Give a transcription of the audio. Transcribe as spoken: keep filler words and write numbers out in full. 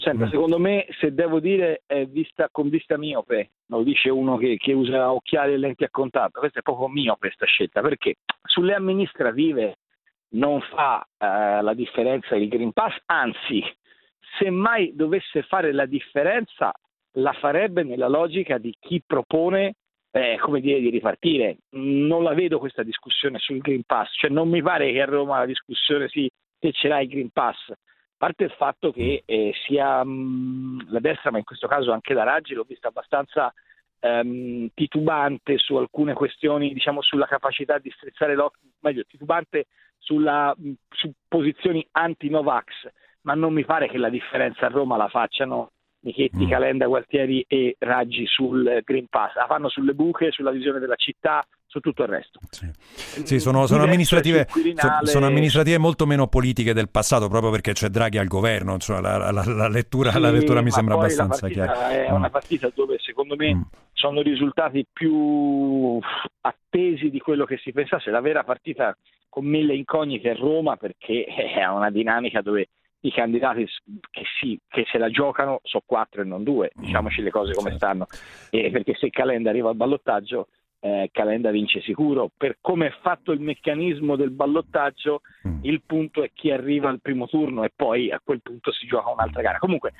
Senta, Mm. secondo me, se devo dire, è vista con vista miope, lo dice uno che, che usa occhiali e lenti a contatto, questa è proprio miope questa scelta, perché sulle amministrative non fa eh, la differenza il Green Pass, anzi, se mai dovesse fare la differenza, la farebbe nella logica di chi propone, eh, come dire, di ripartire. Non la vedo questa discussione sul Green Pass, cioè non mi pare che a Roma la discussione sia se ce l'hai il Green Pass. A parte il fatto che eh, sia mh, la destra, ma in questo caso anche la Raggi, l'ho vista abbastanza ehm, titubante su alcune questioni, diciamo sulla capacità di strizzare l'occhio, meglio, titubante sulla, mh, su posizioni anti-Novax, ma non mi pare che la differenza a Roma la facciano Michetti, Mm. Calenda, Gualtieri e Raggi sul Green Pass, la fanno sulle buche, sulla visione della città, su tutto il resto. Sì, sì sono, sono, amministrative, so, sono amministrative molto meno politiche del passato, proprio perché c'è Draghi al governo, insomma, la, la, la, lettura, sì, la lettura mi ma sembra poi abbastanza la partita chiara. è Mm. una partita dove secondo me Mm. sono risultati più attesi di quello che si pensasse. La vera partita con mille incognite è Roma, perché è una dinamica dove i candidati che sì, che se la giocano sono quattro e non due, diciamoci le cose come Certo. stanno, e perché se Calenda arriva al ballottaggio eh, Calenda vince sicuro. Per come è fatto il meccanismo del ballottaggio, Mm. il punto è chi arriva al primo turno e poi a quel punto si gioca un'altra gara. Comunque